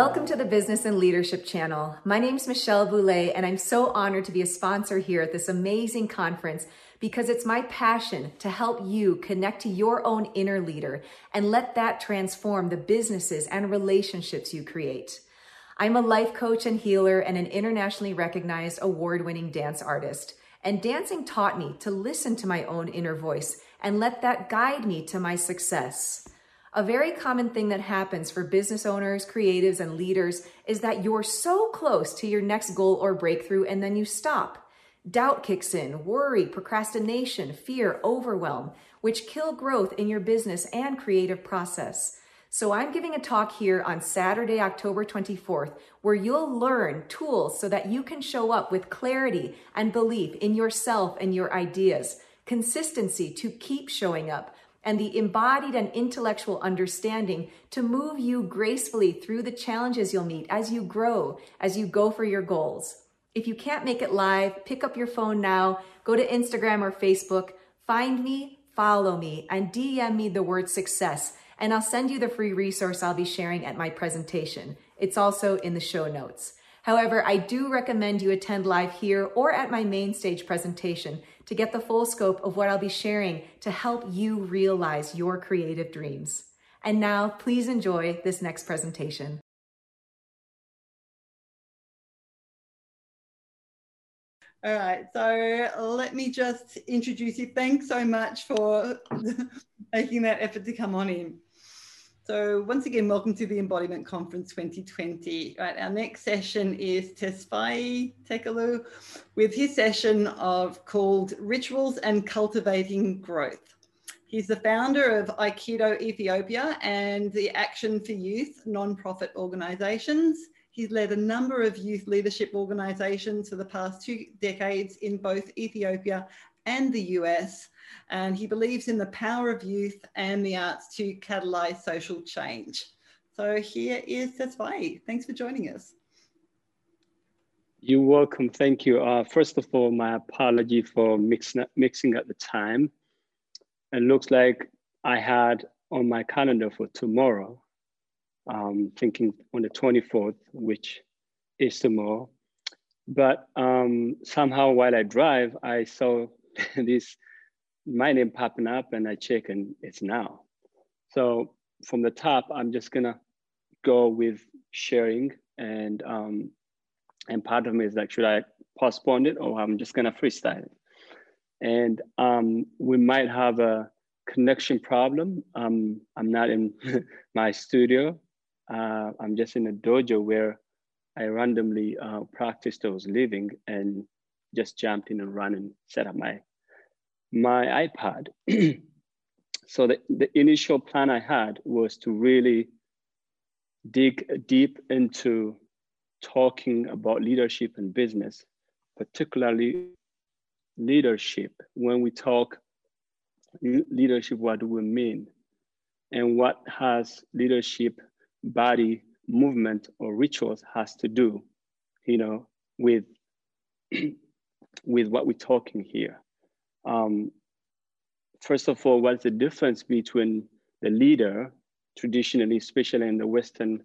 Welcome to the Business and Leadership Channel. My name is Michelle Boulay, and I'm so honored to be a sponsor here at this amazing conference because it's my passion to help you connect to your own inner leader and let that transform the businesses and relationships you create. I'm a life coach and healer and an internationally recognized award-winning dance artist. And dancing taught me to listen to my own inner voice and let that guide me to my success. A very common thing that happens for business owners, creatives, and leaders is that you're so close to your next goal or breakthrough and then you stop. Doubt kicks in, worry, procrastination, fear, overwhelm, which kill growth in your business and creative process. So I'm giving a talk here on Saturday, October 24th, where you'll learn tools so that you can show up with clarity and belief in yourself and your ideas, consistency to keep showing up, and the embodied and intellectual understanding to move you gracefully through the challenges you'll meet as you grow, as you go for your goals. If you can't make it live, pick up your phone now, go to Instagram or Facebook, find me, follow me, and DM me the word success, and I'll send you the free resource I'll be sharing at my presentation. It's also in the show notes. However, I do recommend you attend live here or at my main stage presentation to get the full scope of what I'll be sharing to help you realize your creative dreams. And now, please enjoy this next presentation. All right, so let me just introduce you. Thanks so much for making that effort to come on in. So once again, welcome to the Embodiment Conference 2020. Right, our next session is Tesfaye Tekelu with his session called Rituals and Cultivating Growth. He's the founder of Aikido Ethiopia and the Action for Youth nonprofit organizations. He's led a number of youth leadership organizations for the past 2 decades in both Ethiopia and the US. And he believes in the power of youth and the arts to catalyze social change. So here is Tesfaye. Thanks for joining us. You're welcome. Thank you. First of all, my apology for mixing up the time. It looks like I had on my calendar for tomorrow, thinking on the 24th, which is tomorrow. But somehow while I drive, I saw my name popping up and I check and it's now. So from the top, I'm just gonna go with sharing and part of me is like, should I postpone it or I'm just gonna freestyle it? And we might have a connection problem. I'm not in my studio. I'm just in a dojo where I randomly practiced I was living and just jumped in and ran and set up my iPad. So the initial plan I had was to really dig deep into talking about leadership and business, particularly leadership. When we talk leadership, what do we mean? And what has leadership, body, movement, or rituals has to do, with what we're talking here. First of all, what's the difference between the leader, traditionally, especially in the Western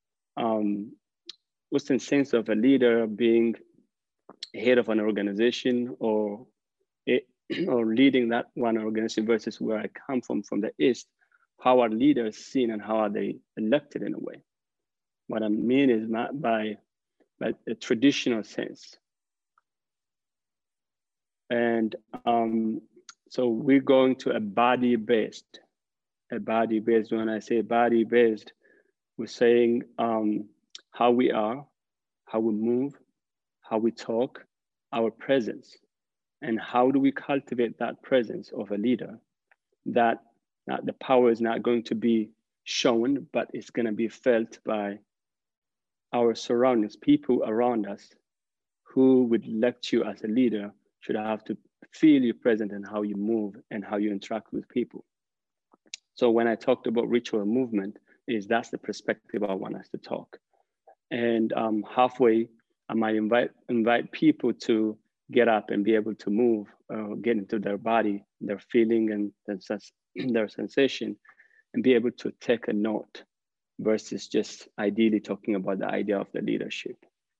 sense of a leader being head of an organization or leading that one organization versus where I come from the East, how are leaders seen and how are they elected in a way? What I mean is not by a traditional sense. And so we're going to a body-based. When I say body-based, we're saying how we are, how we move, how we talk, our presence. And how do we cultivate that presence of a leader that the power is not going to be shown, but it's going to be felt by our surroundings, people around us who would elect you as a leader should have to feel you present and how you move and how you interact with people. So when I talked about ritual movement, that's the perspective I want us to talk. And halfway, I might invite people to get up and be able to move, get into their body, their feeling and their sensation, and be able to take a note versus just ideally talking about the idea of the leadership.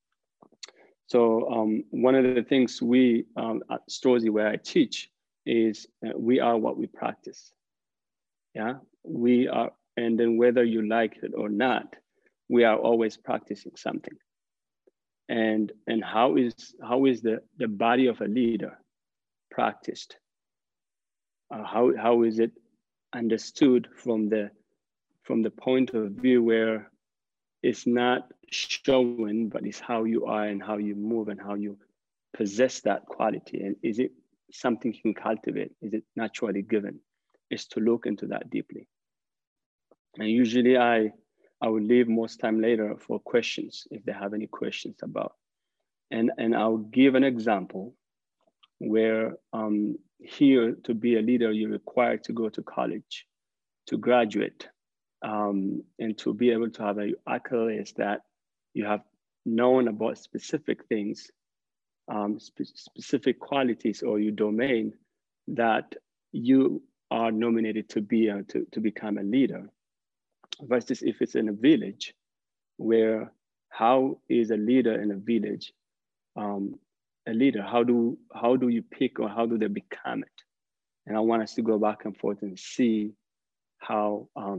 So one of the things we at Strozzi, where I teach, is we are what we practice. Yeah, we are, and then whether you like it or not, we are always practicing something. And how is the body of a leader practiced? How is it understood from the point of view where it's not showing, but it's how you are and how you move and how you possess that quality? And is it something you can cultivate? Is it naturally given? Is to look into that deeply. And usually I will leave most time later for questions if they have any questions about. And I'll give an example where here to be a leader, you're required to go to college, to graduate, and to be able to have accolades that you have known about specific things, specific qualities or your domain that you are nominated to be to become a leader. Versus if it's in a village, where how is a leader in a village a leader? How do you pick, or how do they become it? And I want us to go back and forth and see how are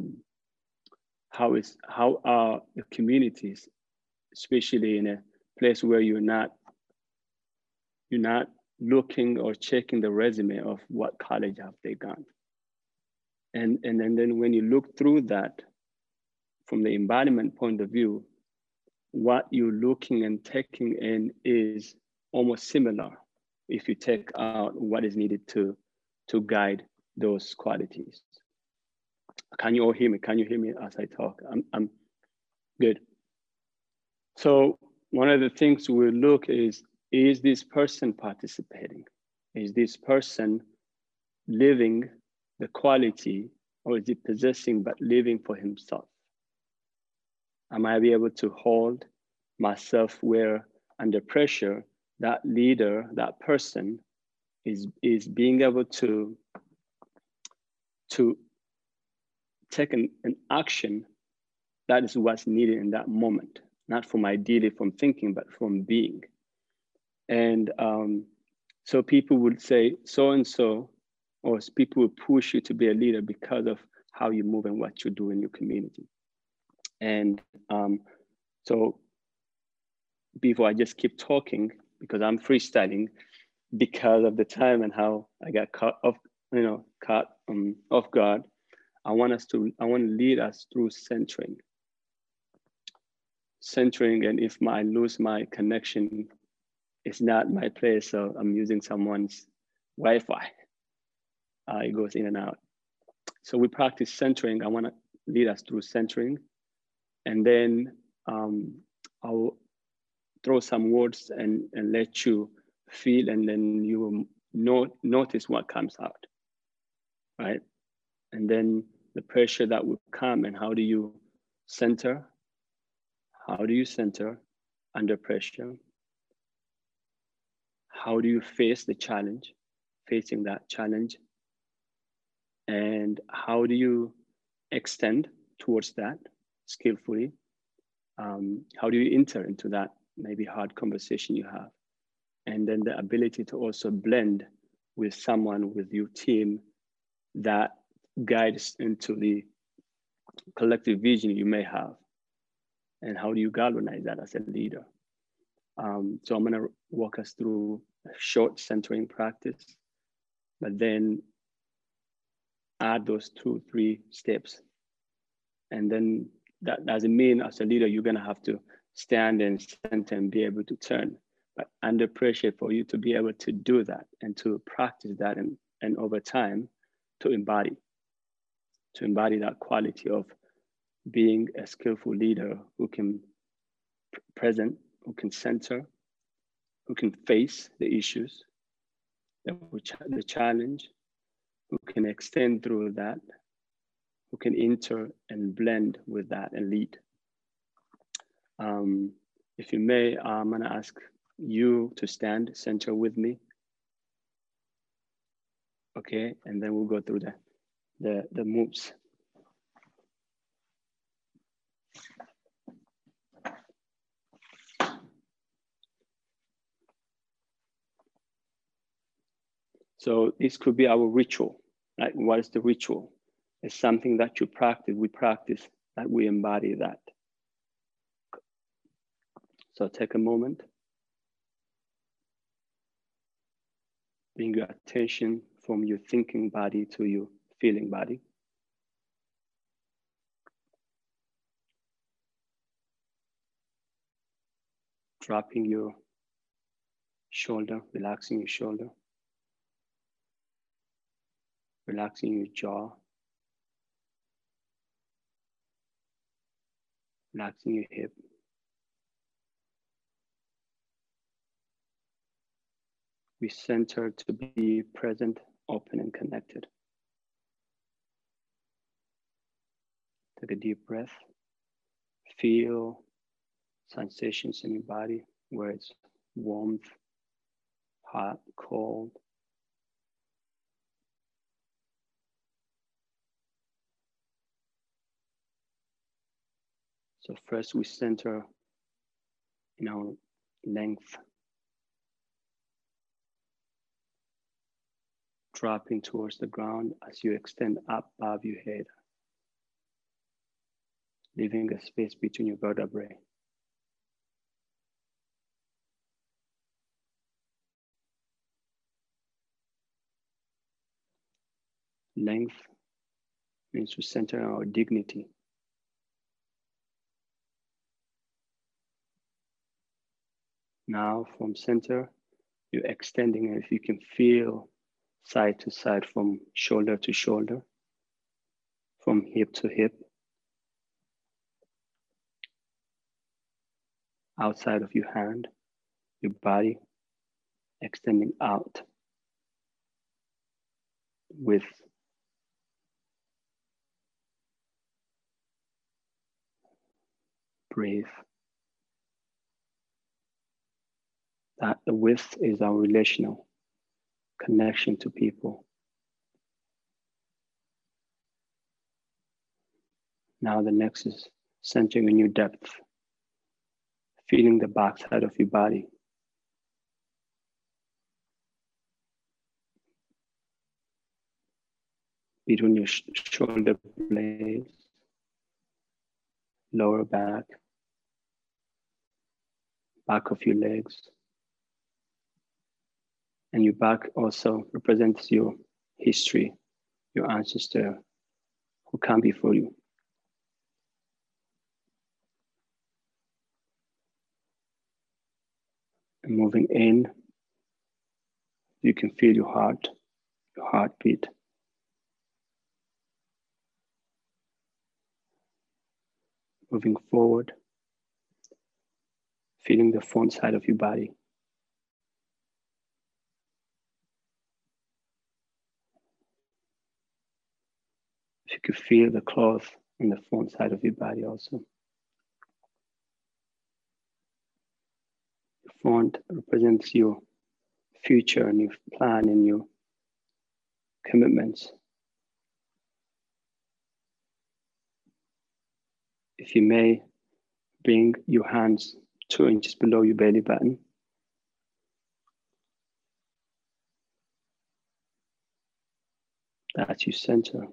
the communities, especially in a place where you're not looking or checking the resume of what college have they gone. And then when you look through that from the embodiment point of view, what you're looking and taking in is almost similar if you take out what is needed to guide those qualities. Can you all hear me? Can you hear me as I talk? I'm good. So one of the things we look is this person participating? Is this person living the quality, or is it possessing but living for himself? Am I be able to hold myself where under pressure, that leader, that person is being able to take an action that is what's needed in that moment, not from ideally from thinking, but from being. And so people would say so-and-so, or people would push you to be a leader because of how you move and what you do in your community. And so before I just keep talking, because I'm freestyling because of the time and how I got caught off guard, I want to lead us through centering. Centering, and if I lose my connection, it's not my place, so I'm using someone's Wi-Fi. It goes in and out. So we practice centering. I want to lead us through centering. And then I'll throw some words and let you feel, and then you will notice what comes out, right? And then the pressure that will come, and how do you center? How do you center under pressure? How do you face the challenge, facing that challenge? And how do you extend towards that skillfully? How do you enter into that maybe hard conversation you have? And then the ability to also blend with someone, with your team, that guides into the collective vision you may have. And how do you galvanize that as a leader? So I'm gonna walk us through a short centering practice, but then add those 2-3 steps. And then that doesn't mean as a leader, you're gonna have to stand and center and be able to turn, but under pressure for you to be able to do that and to practice that, and over time to embody that quality of being a skillful leader who can present, who can center, who can face the issues, the challenge, who can extend through that, who can enter and blend with that and lead. If you may, I'm gonna ask you to stand center with me. Okay, and then we'll go through the moves. So this could be our ritual. Like, what is the ritual? It's something that you practice, we practice, that we embody that. So take a moment. Bring your attention from your thinking body to your feeling body. Dropping your shoulder, relaxing your shoulder. Relaxing your jaw. Relaxing your hip. We center to be present, open, and connected. Take a deep breath. Feel sensations in your body, where it's warmth, hot, cold. So first we center in our length, dropping towards the ground as you extend up above your head, leaving a space between your vertebrae. Length means we center our dignity. Now from center, you're extending, and if you can feel side to side, from shoulder to shoulder, from hip to hip, outside of your hand, your body extending out with breathe. That the width is our relational connection to people. Now the next is centering in your depth, feeling the backside of your body. Between your shoulder blades, lower back, back of your legs. And your back also represents your history, your ancestor who came before you. And moving in, you can feel your heart, your heartbeat. Moving forward, feeling the front side of your body. If you could feel the cloth on the front side of your body also. The front represents your future and your plan and your commitments. If you may, bring your hands 2 inches below your belly button. That's your center.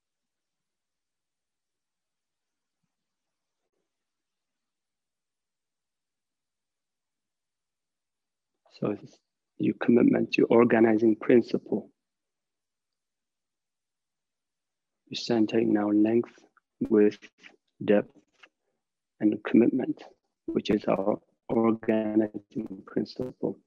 So it's your commitment, your organizing principle. You're centering now length, width, depth, and commitment, which is our organizing principle.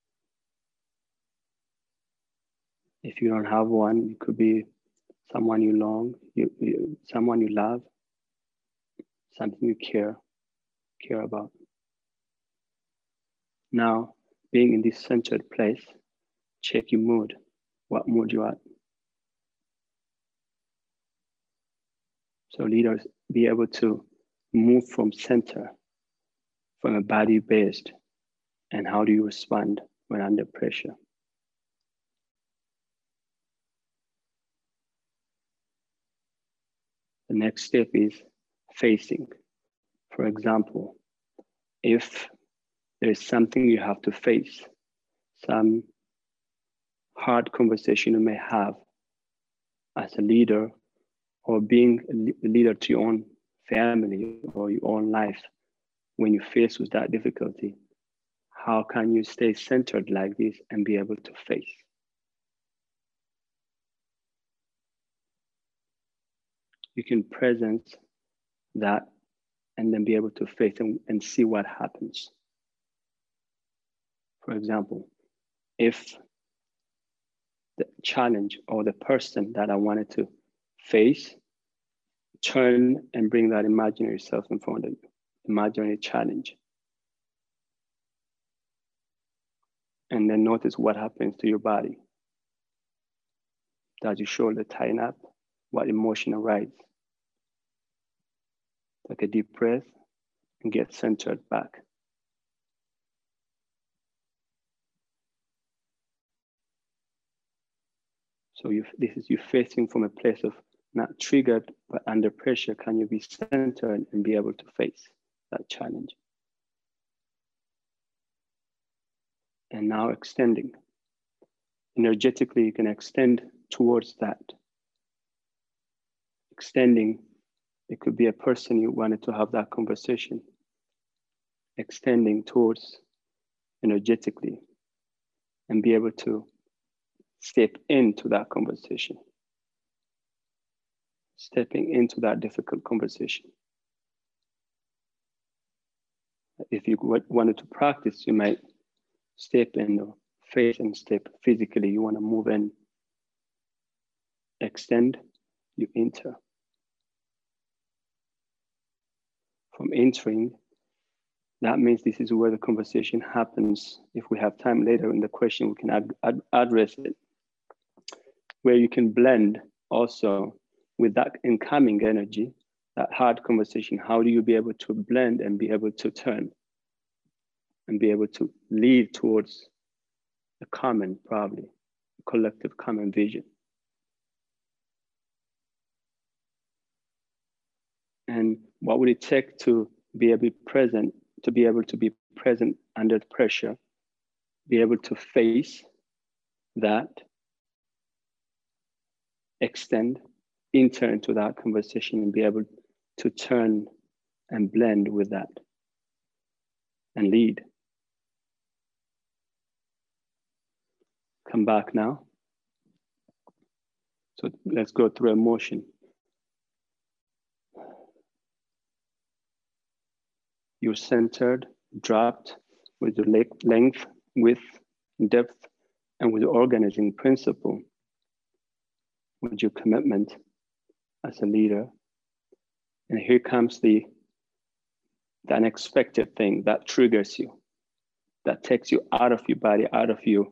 If you don't have one, it could be someone you someone you love, something you care about. Now, being in this centered place, check your mood, what mood you're at. So leaders be able to move from center, from a body based, and how do you respond when under pressure? The next step is facing. For example, if there is something you have to face, some hard conversation you may have as a leader, or being a leader to your own family or your own life. When you're faced with that difficulty, how can you stay centered like this and be able to face? You can present that and then be able to face and see what happens. For example, if the challenge or the person that I wanted to face, turn and bring that imaginary self in front of you, imaginary challenge. And then notice what happens to your body. Does your shoulder tighten up? What emotion arises? Take a deep breath and get centered back. So this is you facing from a place of not triggered, but under pressure. Can you be centered and be able to face that challenge? And now extending. Energetically, you can extend towards that. Extending, it could be a person you wanted to have that conversation. Extending towards energetically and be able to step into that conversation. Stepping into that difficult conversation. If you wanted to practice, you might step in or face and step physically. You want to move in, extend, you enter. From entering, that means this is where the conversation happens. If we have time later in the question, we can address it. Where you can blend also with that incoming energy, that hard conversation. How do you be able to blend and be able to turn and be able to lead towards a common, probably a collective common vision? And what would it take to be able to be present under pressure, be able to face that, extend, enter into that conversation and be able to turn and blend with that and lead. Come back now. So let's go through emotion. You're centered, dropped with the length, width, depth, and with the organizing principle, with your commitment as a leader. And here comes the unexpected thing that triggers you, that takes you out of your body, out of your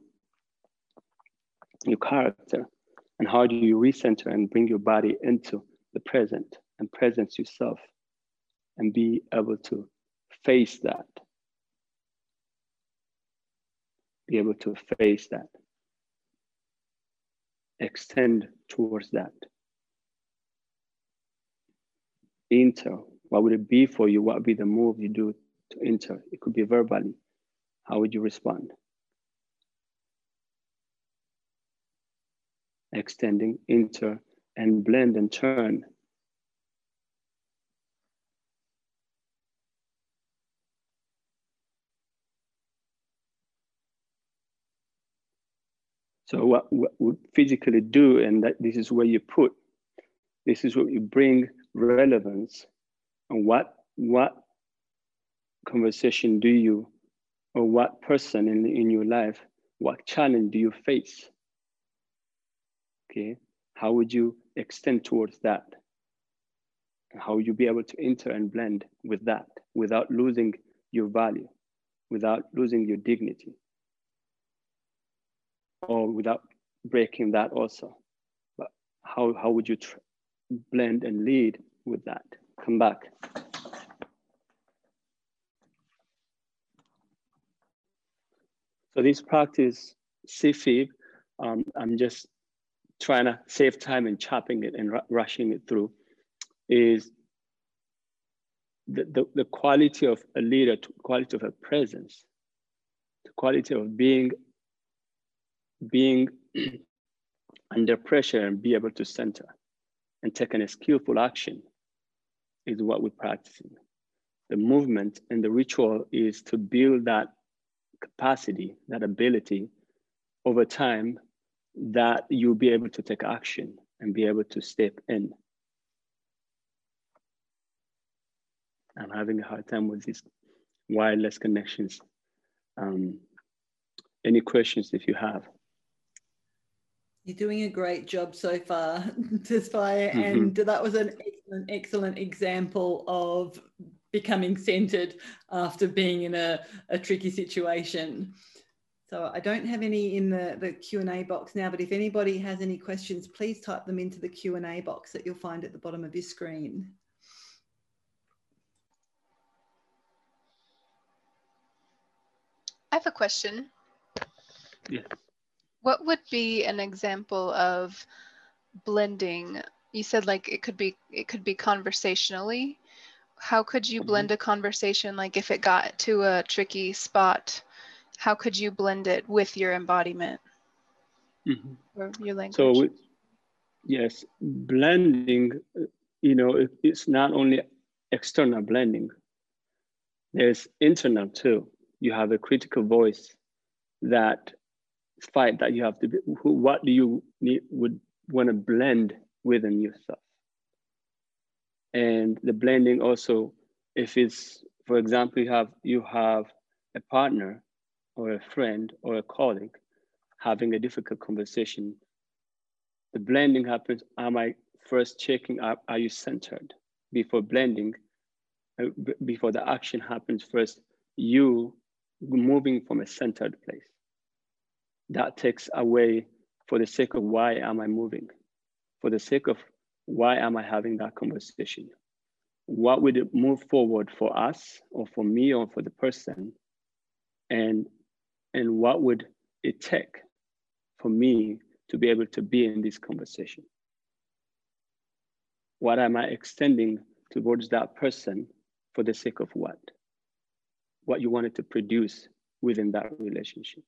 character. And how do you recenter and bring your body into the present and presence yourself and be able to face that? Be able to face that. Extend towards that. Enter. What would it be for you? What would be the move you do to enter? It could be verbally. How would you respond? Extending, enter, and blend and turn. So what we physically do, and that this is where you put, this is what you bring relevance, and what conversation do you, or what person in your life, what challenge do you face? Okay, how would you extend towards that? How would you be able to enter and blend with that without losing your value, without losing your dignity, or without breaking that also? But how would you blend and lead with that? Come back. So this practice, CFIB, I'm just trying to save time and chopping it and rushing it through, is the quality of a leader, the quality of a presence, the quality of being under pressure and be able to center and take a skillful action is what we're practicing. The movement and the ritual is to build that capacity, that ability over time, that you'll be able to take action and be able to step in. I'm having a hard time with these wireless connections. Any questions if you have? You're doing a great job so far, Tesfaye, and that was an excellent example of becoming centered after being in a tricky situation. So I don't have any in the Q&A box now, but if anybody has any questions, please type them into the Q&A box that you'll find at the bottom of your screen. I have a question. Yeah. What would be an example of blending? You said like it could be conversationally. How could you blend a conversation? Like if it got to a tricky spot, how could you blend it with your embodiment or your language? So yes, blending, you know, it's not only external blending, there's internal too. You have a critical voice that fight that you have to be, what do you would want to blend within yourself? And the blending also, if it's, for example, you have a partner or a friend or a colleague having a difficult conversation, the blending happens. Am I first checking up, are you centered? Before blending, before the action happens first, you moving from a centered place. That takes away, for the sake of why am I moving? For the sake of why am I having that conversation? What would it move forward for us or for me or for the person? And what would it take for me to be able to be in this conversation? What am I extending towards that person for the sake of what? What you wanted to produce within that relationship.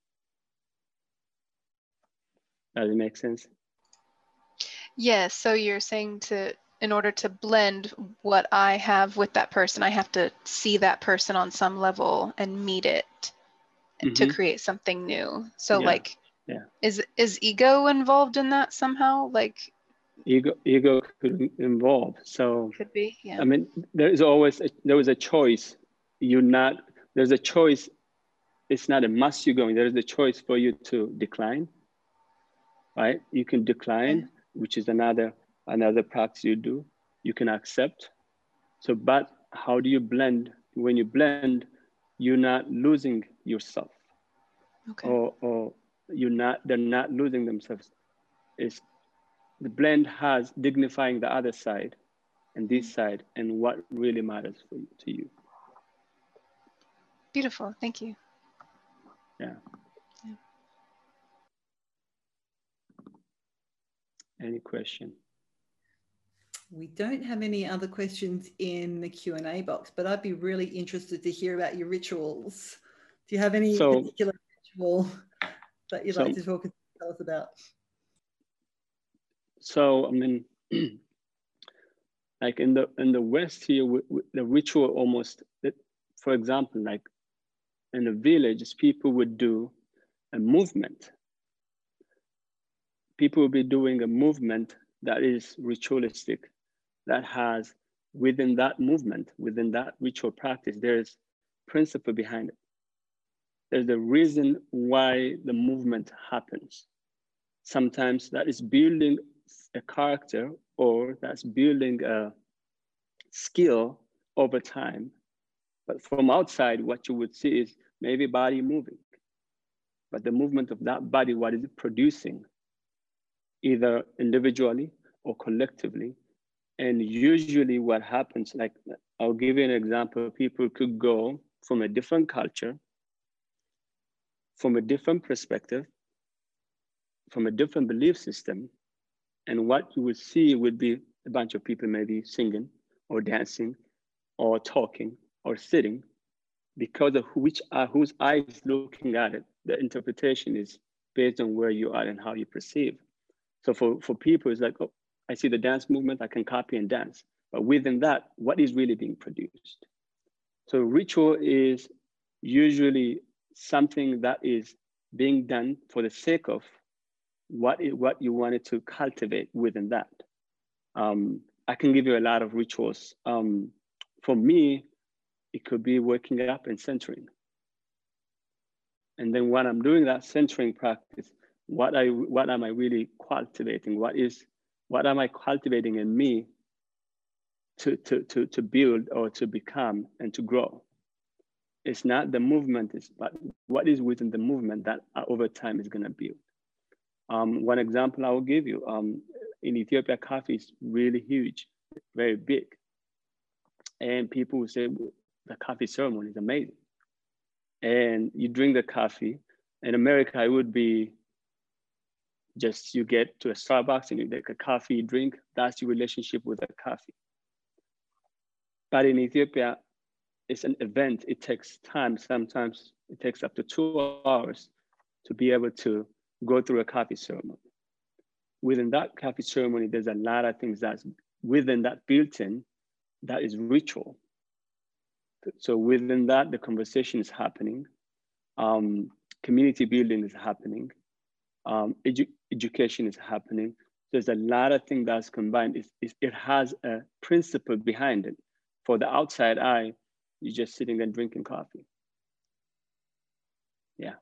Does it make sense? Yes, so you're saying in order to blend what I have with that person, I have to see that person on some level and meet it to create something new. So like, is ego involved in that somehow? Like ego could involve. So could be, yeah. I mean, there was a choice. There's a choice. It's not a must you going. There's a choice for you to decline, right? You can decline, which is another practice you do. You can accept. So, but how do you blend? When you blend, you're not losing yourself, or they're not losing themselves. It's the blend has dignifying the other side and this side and what really matters to you. Beautiful, thank you. Yeah. Any question? We don't have any other questions in the Q&A box, but I'd be really interested to hear about your rituals. Do you have any particular ritual that you'd like to tell us about? So, I mean, like in the West here, the ritual almost, for example, like in the villages, people would do a movement. People will be doing a movement that is ritualistic, that has within that movement, within that ritual practice, there's principle behind it. There's a reason why the movement happens. Sometimes that is building a character or that's building a skill over time. But from outside, what you would see is maybe body moving. But the movement of that body, what is it producing? Either individually or collectively. And usually what happens, like I'll give you an example, people could go from a different culture, from a different perspective, from a different belief system, and what you would see would be a bunch of people maybe singing or dancing or talking or sitting, because of whose eyes looking at it, the interpretation is based on where you are and how you perceive. So for people, it's like, oh, I see the dance movement, I can copy and dance. But within that, what is really being produced? So ritual is usually something that is being done for the sake of what you wanted to cultivate within that. I can give you a lot of rituals. For me, it could be waking up and centering. And then when I'm doing that centering practice, what am I really cultivating? What am I cultivating in me to build or to become and to grow? It's not the movement, but what is within the movement that over time is going to build. One example I will give you, in Ethiopia, coffee is really huge, very big. And people will say, the coffee ceremony is amazing. And you drink the coffee. In America, it would be just you get to a Starbucks and you take a coffee, you drink, that's your relationship with the coffee. But in Ethiopia, it's an event. It takes time. Sometimes it takes up to 2 hours to be able to go through a coffee ceremony. Within that coffee ceremony, there's a lot of things that's within that built-in that is ritual. So within that, the conversation is happening. Community building is happening. Education is happening. There's a lot of things that's combined. It has a principle behind it. For the outside eye, you're just sitting and drinking coffee. Yeah.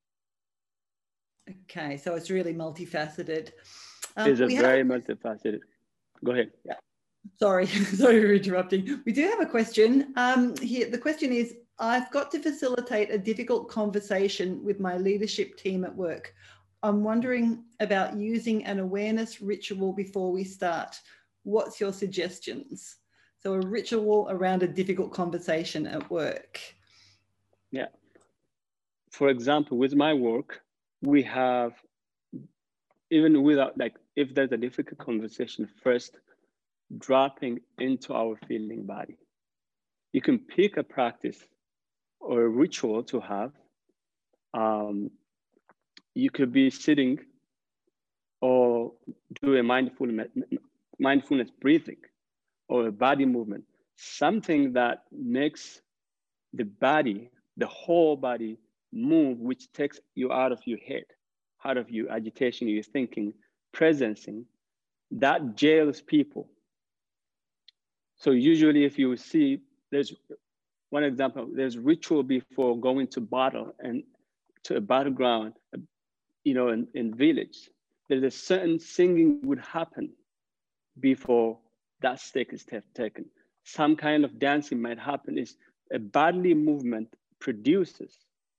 Okay, so it's really multifaceted. It's very multifaceted. Go ahead. Yeah. Sorry for interrupting. We do have a question here. The question is, I've got to facilitate a difficult conversation with my leadership team at work. I'm wondering about using an awareness ritual before we start. What's your suggestions? So a ritual around a difficult conversation at work. Yeah. For example, with my work, we have, even without, like, if there's a difficult conversation, first dropping into our feeling body. You can pick a practice or a ritual to have. You could be sitting or do a mindfulness breathing or a body movement, something that makes the body, the whole body move, which takes you out of your head, out of your agitation, your thinking, presencing, that jails people. So usually if you see, there's one example, there's ritual before going to battle and to a battleground, you know, in village. There's a certain singing would happen before that stake is taken. Some kind of dancing might happen. Is a bodily movement produces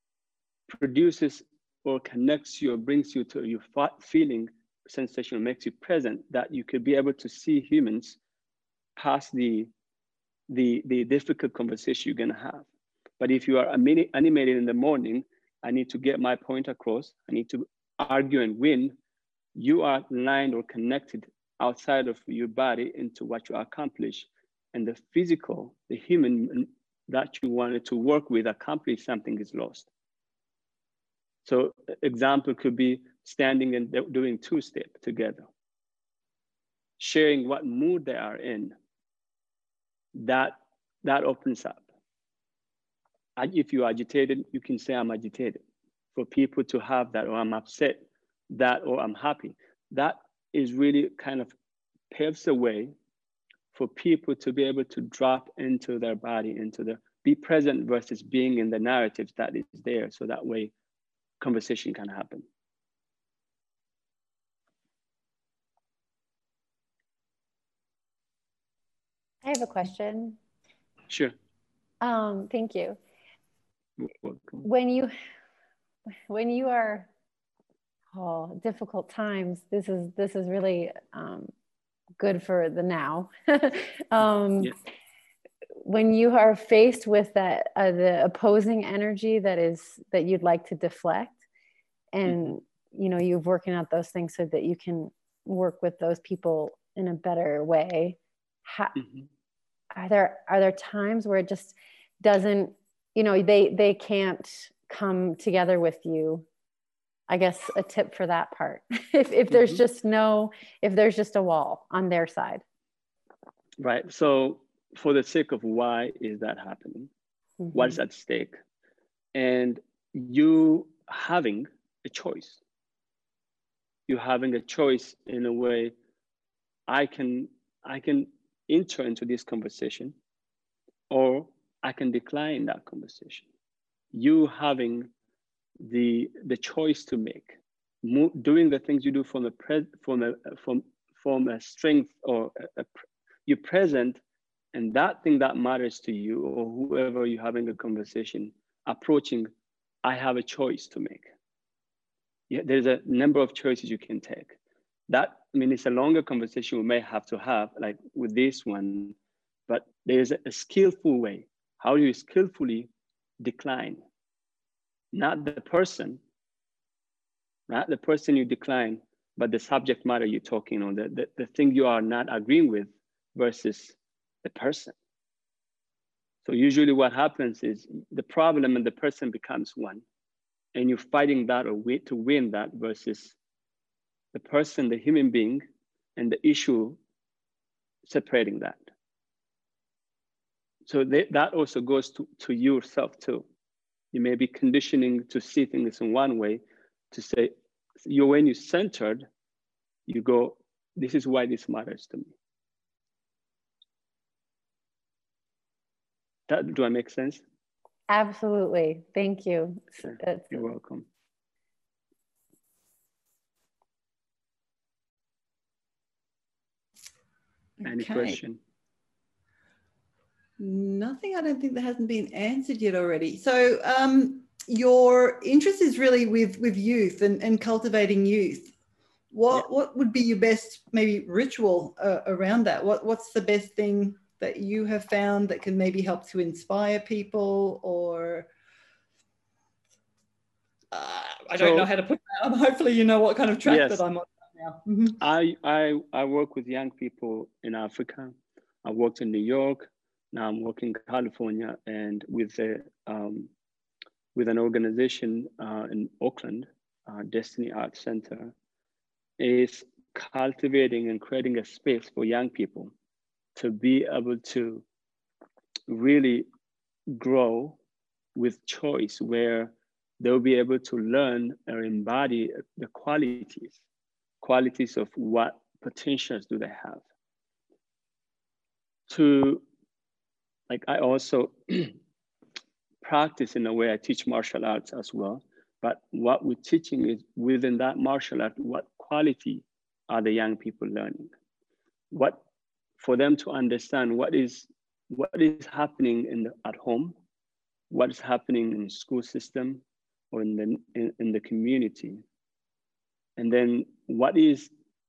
or connects you or brings you to your feeling sensation, or makes you present, that you could be able to see humans past the difficult conversation you're gonna have. But if you are animated in the morning, I need to get my point across, I need to argue and win, you are aligned or connected outside of your body into what you accomplish. And the physical, the human that you wanted to work with, accomplish something, is lost. So example could be standing and doing two-step together, sharing what mood they are in. That opens up. And if you're agitated, you can say, I'm agitated. For people to have that, or I'm upset, that, or I'm happy, that is really kind of paves the way for people to be able to drop into their body, be present versus being in the narratives that is there. So that way conversation can happen. I have a question. Sure. Thank you. You're welcome. When you are difficult times, this is really good for the now. Yeah. When you are faced with that the opposing energy that you'd like to deflect, and you know, you're working out those things so that you can work with those people in a better way. Are there times where it just doesn't, you know, they can't come together with you I guess, a tip for that part. if there's just if there's just a wall on their side. Right. So for the sake of why is that happening? What's at stake? And you having a choice. You're having a choice in a way. I can enter into this conversation, or I can decline that conversation. You having the choice to make, doing the things you do from a strength, or you're present, and that thing that matters to you, or whoever you're having a conversation, approaching, I have a choice to make. Yeah, there's a number of choices you can take. That, I mean, it's a longer conversation we may have to have, like with this one, but there's a skillful way. How do you skillfully decline? Not the person you decline, but the subject matter you're talking on, the thing you are not agreeing with versus the person. So usually what happens is the problem and the person becomes one, and you're fighting that or to win that versus the person, the human being, and the issue, separating that. So that also goes to yourself too. You may be conditioning to see things in one way, to say, when you're centered, you go, this is why this matters to me. Do I make sense? Absolutely. Thank you. Sure. You're welcome. Any question? Nothing. I don't think that hasn't been answered yet already. So your interest is really with youth and cultivating youth. What would be your best maybe ritual around that? What's the best thing that you have found that can maybe help to inspire people, or I don't know how to put that. Hopefully you know what kind of track that I'm on now. Mm-hmm. I work with young people in Africa. I worked in New York. Now I'm working in California, and with an organization in Oakland, Destiny Arts Center, is cultivating and creating a space for young people to be able to really grow with choice, where they'll be able to learn or embody the qualities of what potentials do they have. I also practice in a way, I teach martial arts as well, but what we're teaching is within that martial art, what quality are the young people learning? For them to understand what is happening at home, what is happening in the school system or in the community, and then what is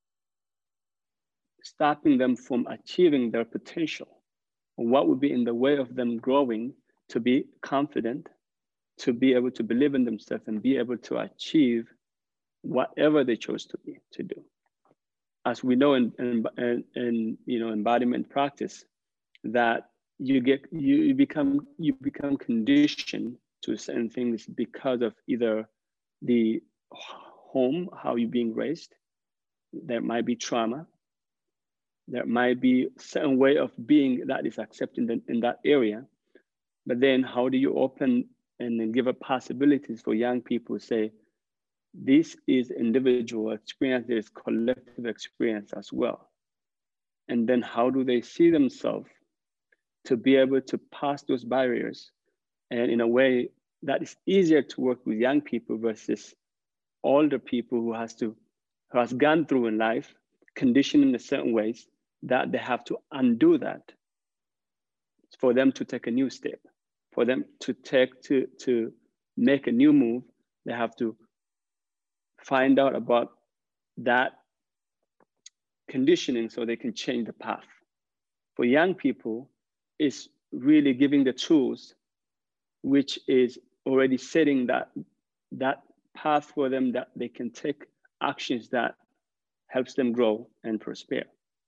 stopping them from achieving their potential, or what would be in the way of them growing to be confident, to be able to believe in themselves and be able to achieve whatever they chose to do. As we know in embodiment practice, that you become conditioned to certain things because of either the home, how you're being raised. There might be trauma. There might be a certain way of being that is accepted in that area. But then how do you open and then give up possibilities for young people to say, this is individual experience, there is collective experience as well. And then how do they see themselves to be able to pass those barriers, and in a way that is easier to work with young people versus older people who has gone through in life, conditioned in a certain ways, that they have to undo that for them to take a new step, for them to make a new move. They have to find out about that conditioning so they can change the path. For young people, it's really giving the tools, which is already setting that path for them, that they can take actions that helps them grow and prosper.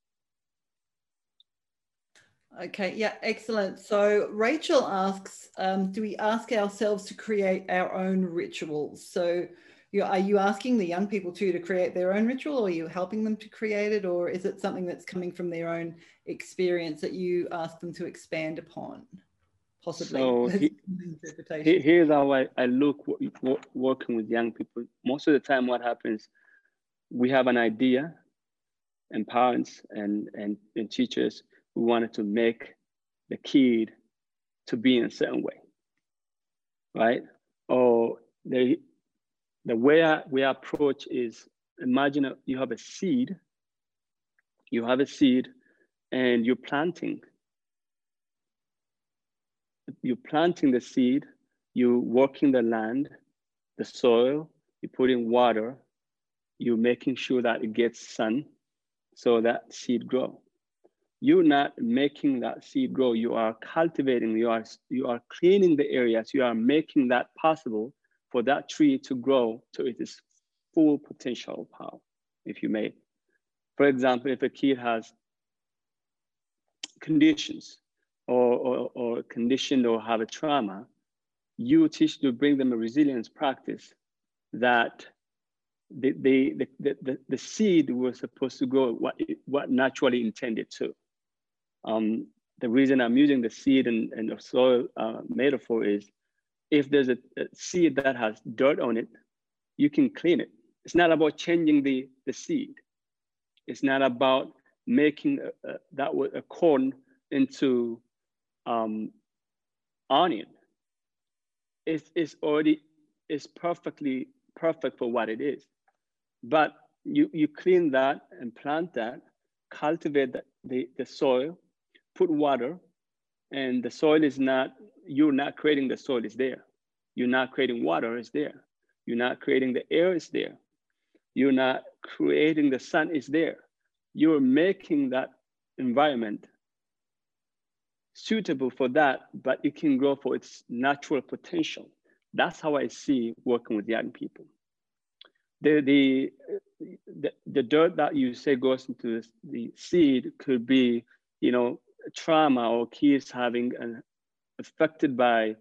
Okay, yeah, excellent. So Rachel asks, do we ask ourselves to create our own rituals? So, are you asking the young people to create their own ritual, or are you helping them to create it, or is it something that's coming from their own experience that you ask them to expand upon? Possibly. So here's how I look working with young people. Most of the time what happens, we have an idea, and parents and teachers, we wanted to make the kid to be in a certain way, right? Or the way we approach is, imagine you have a seed, and you're planting the seed, you're working the land, the soil, you're putting water, you're making sure that it gets sun so that seed grow. You're not making that seed grow, you are cultivating, you are cleaning the areas, you are making that possible for that tree to grow to its full potential power, if you may. For example, if a kid has conditions or conditioned or have a trauma, you teach to bring them a resilience practice that the seed was supposed to grow what naturally intended to. The reason I'm using the seed and the soil metaphor is, if there's a seed that has dirt on it, you can clean it. It's not about changing the seed. It's not about making a corn into onion. It's perfectly perfect for what it is. But you clean that and plant that, cultivate the soil, put water, and the soil is not, you're not creating the soil, is there. You're not creating water, is there. You're not creating the air, is there. You're not creating the sun, is there. You're making that environment suitable for that, but it can grow for its natural potential. That's how I see working with young people. The dirt that you say goes into the seed could be, trauma, or kids having affected by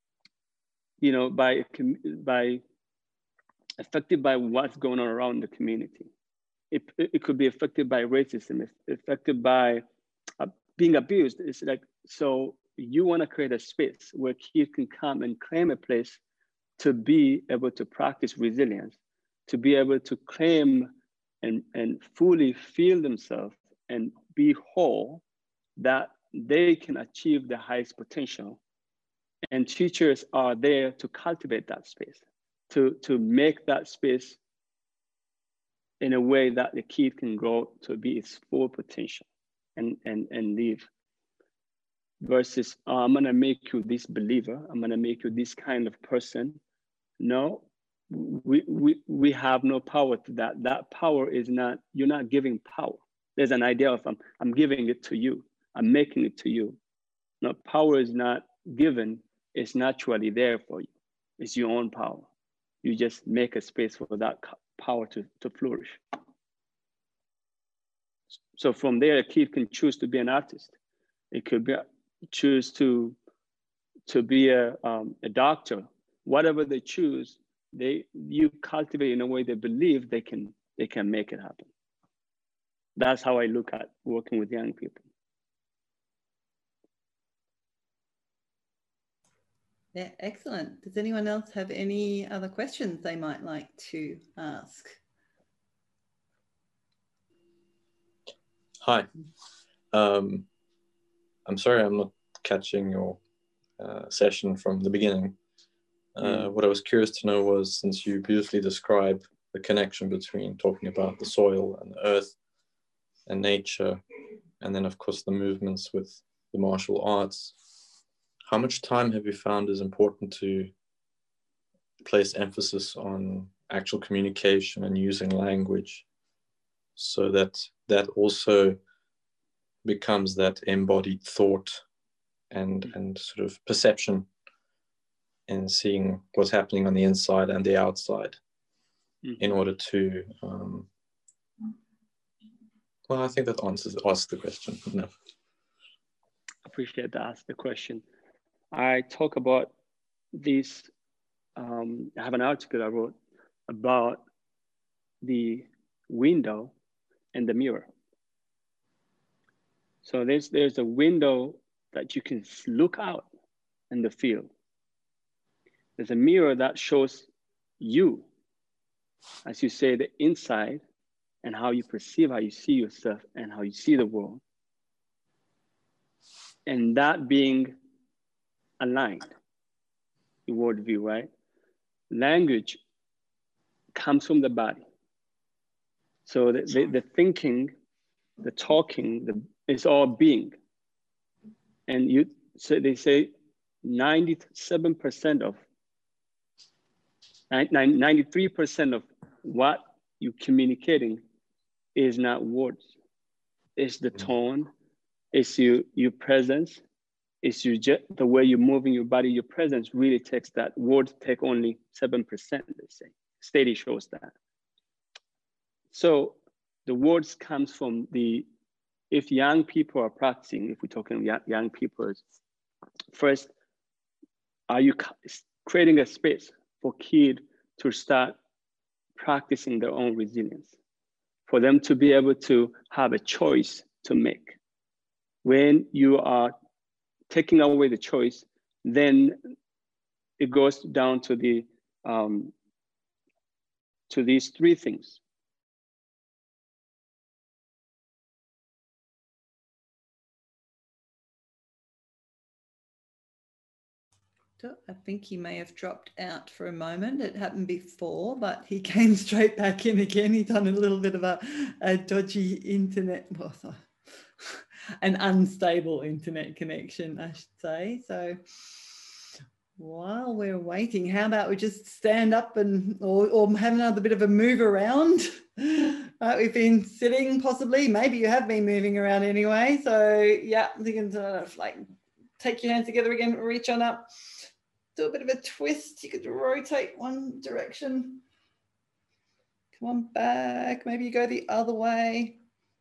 affected by what's going on around the community. It could be affected by racism, affected by being abused. It's like, so you want to create a space where kids can come and claim a place to be able to practice resilience, to be able to claim and fully feel themselves and be whole, that they can achieve the highest potential. And teachers are there to cultivate that space, to make that space in a way that the kid can grow to be its full potential and live. Versus, I'm gonna make you this believer, I'm gonna make you this kind of person. No, we have no power to that. That power is not, you're not giving power. There's an idea of I'm giving it to you, I'm making it to you. No, power is not given, it's naturally there for you. It's your own power. You just make a space for that power to flourish. So from there, a kid can choose to be an artist. It could be choose to be a doctor. Whatever they choose, you cultivate in a way they believe they can make it happen. That's how I look at working with young people. Yeah, excellent. Does anyone else have any other questions they might like to ask? Hi. I'm sorry I'm not catching your session from the beginning. What I was curious to know was, since you beautifully describe the connection between talking about the soil and the earth and nature, and then of course the movements with the martial arts, how much time have you found is important to place emphasis on actual communication and using language, so that also becomes that embodied thought and sort of perception and seeing what's happening on the inside and the outside, in order to well, I think that asks the question. No. Appreciate that. Ask the question. I talk about this. I have an article I wrote about the window and the mirror. So there's a window that you can look out in the field. There's a mirror that shows you, as you say, the inside and how you perceive, how you see yourself and how you see the world. And that being aligned, the worldview, right? Language comes from the body. So the thinking, the talking, is all being. And so they say 93% of what you're communicating is not words. It's the tone, it's your presence, it's the way you're moving your body. Your presence really takes that. Words take only 7%, they say. Study shows that. So the words comes from if young people are practicing, if we're talking young people, first, are you creating a space for kids to start practicing their own resilience, for them to be able to have a choice to make? When you are taking away the choice, then it goes down to these three things. I think he may have dropped out for a moment. It happened before, but he came straight back in again. He's done a little bit of a dodgy internet, an unstable internet connection, I should say. So while we're waiting, how about we just stand up or have another bit of a move around? We've been sitting, possibly. Maybe you have been moving around anyway. So yeah, you can sort of like take your hands together again, reach on up. Do a bit of a twist. You could rotate one direction. Come on back. Maybe you go the other way.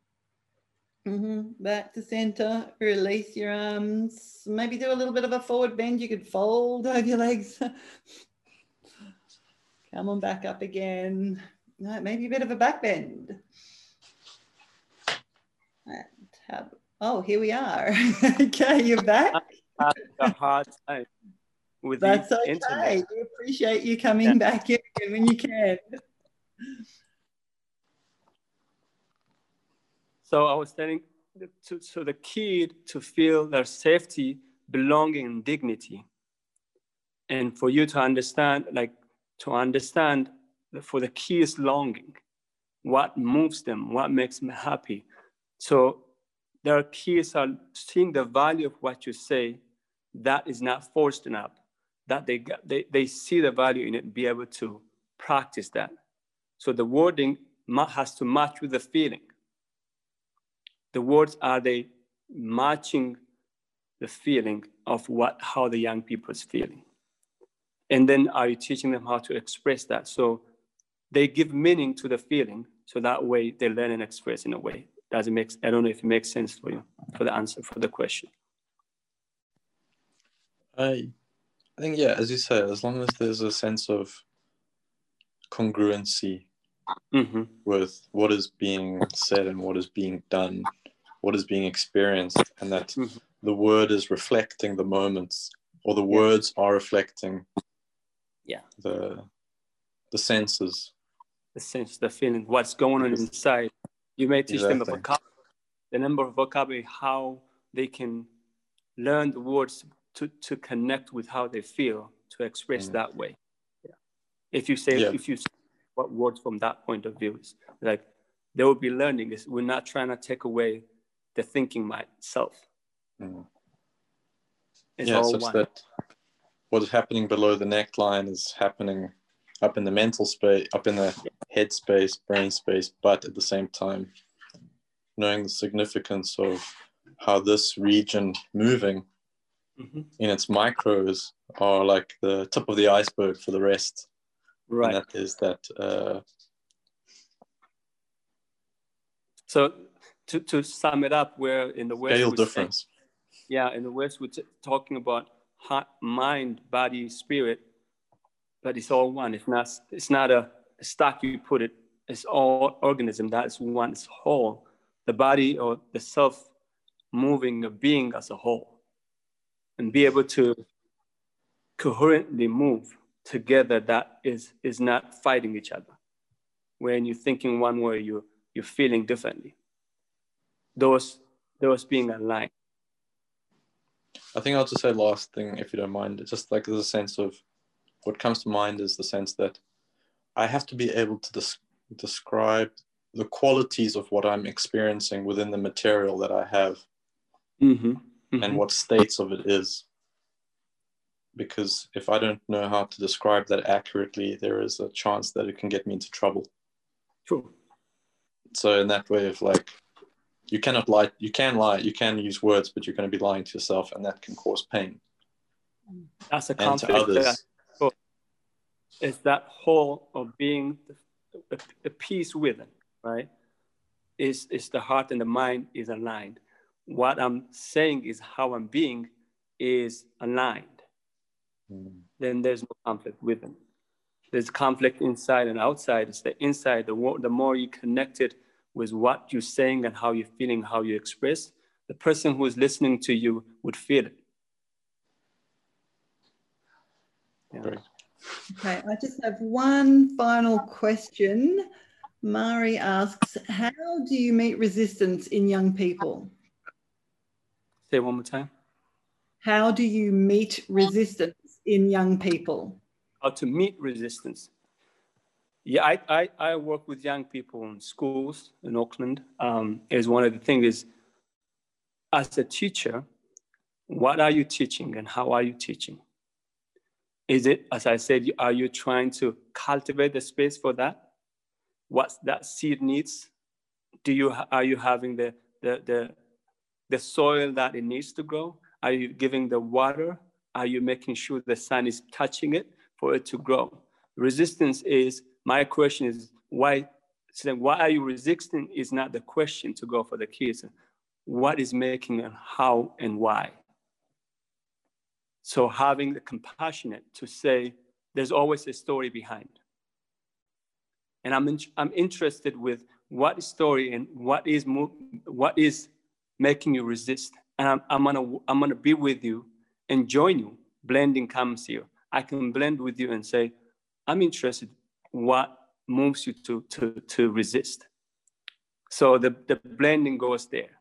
Back to center. Release your arms. Maybe do a little bit of a forward bend. You could fold over your legs. Come on back up again. No, maybe a bit of a back bend. Oh, here we are. Okay, you're back. A hard time. That's okay. Internet. We appreciate you coming back in when you can. So I was telling, so the kid to feel their safety, belonging, and dignity. And for you to understand, for the kids longing, what moves them, what makes them happy. So their kids are seeing the value of what you say, that is not forced enough, that they see the value in it and be able to practice that. So the wording has to match with the feeling. The words, are they matching the feeling of how the young people is feeling? And then are you teaching them how to express that? So they give meaning to the feeling, so that way they learn and express in a way. I don't know if it makes sense for you, for the answer, for the question. I think, yeah, as you say, as long as there's a sense of congruency with what is being said and what is being done, what is being experienced, and that the word is reflecting the moments, or the words are reflecting the senses. The sense, the feeling, what's going on inside. You may teach them the number of vocabulary, how they can learn the words to connect with how they feel, to express that way. Yeah. If you say what words from that point of view, is like they will be learning. We're not trying to take away the thinking myself. It's all such one. That what is happening below the neckline is happening up in the mental space, up in the head space, brain space, but at the same time, knowing the significance of how this region moving in its micros are like the tip of the iceberg for the rest. Right. And that is that. So to sum it up, we're in the West. Scale difference. In the West, we're talking about heart, mind, body, spirit, but it's all one. It's not a stock you put it, it's all organism. That is one is whole. The body or the self moving a being as a whole, and be able to coherently move together. That is not fighting each other. When you're thinking one way, you're feeling differently. Those being aligned. I think I'll just say last thing, if you don't mind. It's just like there's a sense of, what comes to mind is the sense that I have to be able to describe the qualities of what I'm experiencing within the material that I have, and what states of it is. Because if I don't know how to describe that accurately, there is a chance that it can get me into trouble. True. So in that way of like, you cannot lie, you can use words, but you're going to be lying to yourself, and that can cause pain. That's a conflict. It's that whole of being a peace within, right? Is the heart and the mind is aligned. What I'm saying is how I'm being is aligned. Then there's no conflict within. There's conflict inside and outside. It's the inside. The more you connected with what you're saying and how you're feeling, how you express, the person who is listening to you would feel it. Yeah. Great. Okay, I just have one final question. Mari asks, how do you meet resistance in young people? Say it one more time. How do you meet resistance in young people? How to meet resistance. Yeah, I work with young people in schools in Auckland. Is one of the things is, as a teacher, what are you teaching and how are you teaching? Is it, as I said, are you trying to cultivate the space for that? What that seed needs? Are you having the soil that it needs to grow? Are you giving the water? Are you making sure the sun is touching it for it to grow? Resistance is, my question is, why are you resisting is not the question to go for the kids. What is making and how and why? So having the compassionate to say, there's always a story behind. And I'm interested with what story and what is making you resist. And I'm gonna be with you and join you. Blending comes here. I can blend with you and say, I'm interested what moves you to resist. So the blending goes there.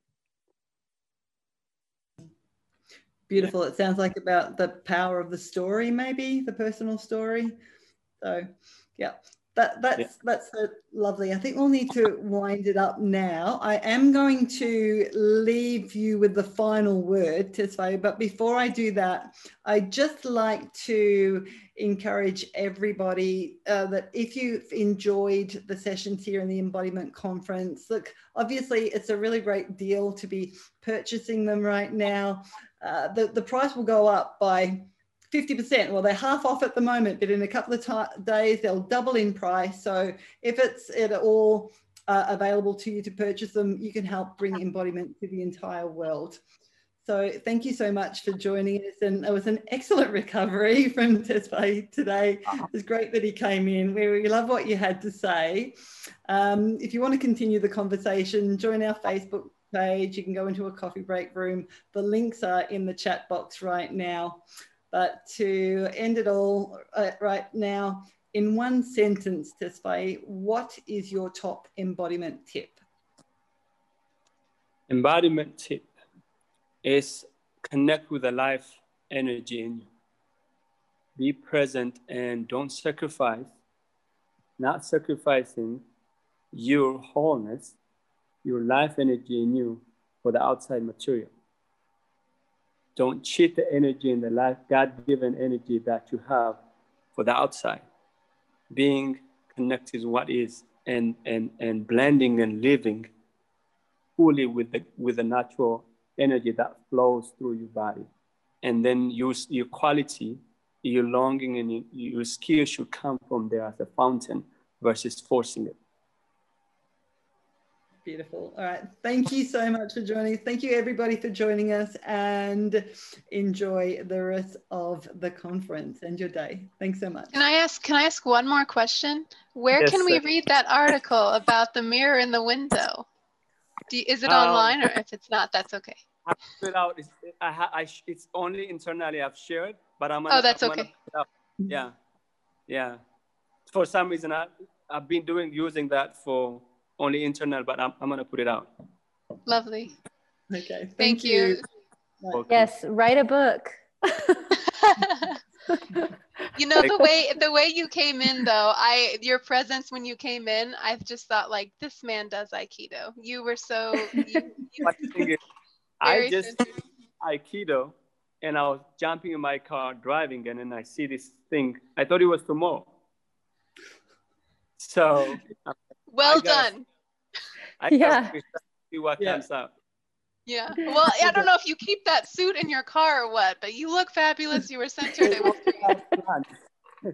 Beautiful. It sounds like about the power of the story, maybe the personal story. So yeah, that's so lovely. I think we'll need to wind it up now. I am going to leave you with the final word, Tesfaye, but before I do that, I'd just like to encourage everybody that if you've enjoyed the sessions here in the Embodiment Conference, look, obviously it's a really great deal to be purchasing them right now. The price will go up by 50%. Well, they're half off at the moment, but in a couple of days, they'll double in price. So if it's at all available to you to purchase them, you can help bring embodiment to the entire world. So thank you so much for joining us. And it was an excellent recovery from Tesfaye today. It was great that he came in. We love what you had to say. If you want to continue the conversation, join our Facebook page. You can go into a coffee break room. The links are in the chat box right now. But to end it all right now, in one sentence, Tesfaye, what is your top embodiment tip? Embodiment tip is connect with the life energy in you. Be present and don't sacrifice, not sacrificing your wholeness, your life energy in you for the outside material. Don't cheat the energy in the life, God-given energy that you have for the outside. Being connected to what is and blending and living fully with the natural energy that flows through your body. And then your quality, your longing and your skill should come from there as a fountain versus forcing it. Beautiful. All right. Thank you so much for joining us. Thank you, everybody, for joining us, and enjoy the rest of the conference and your day. Thanks so much. Can I ask one more question? Where Yes, can we sir. read that article about the mirror in the window? Is it online, or if it's not, that's okay. I put it out. It's only internally I've shared, but I'm gonna. Oh, that's I'm gonna okay. put it out. Yeah, yeah. For some reason, I've been using that for only internal, but I'm gonna put it out. Lovely. Okay. Thank you. Okay. Yes, write a book. You know, the way you came in though, your presence when you came in, I just thought like, this man does Aikido. You were so But the thing is, I very just centered. Aikido, and I was jumping in my car driving, and then I see this thing. I thought it was tomorrow. So Well done. I Yeah. gotta see what comes out. Yeah. Well, I don't know if you keep that suit in your car or what, but you look fabulous. You were centered. It was great.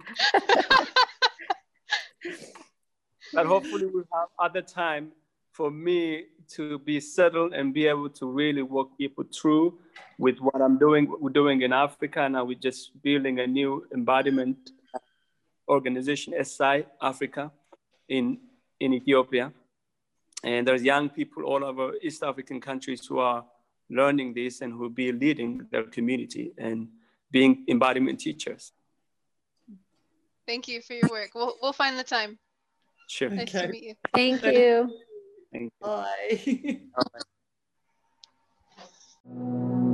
But hopefully we'll have other time for me to be settled and be able to really walk people through with what we're doing in Africa. Now we're just building a new embodiment organization, SI Africa, in Ethiopia. And there's young people all over East African countries who are learning this and who will be leading their community and being embodiment teachers. Thank you for your work. We'll find the time. Sure. Nice to meet you. Thank you. Thank you. Bye. All right.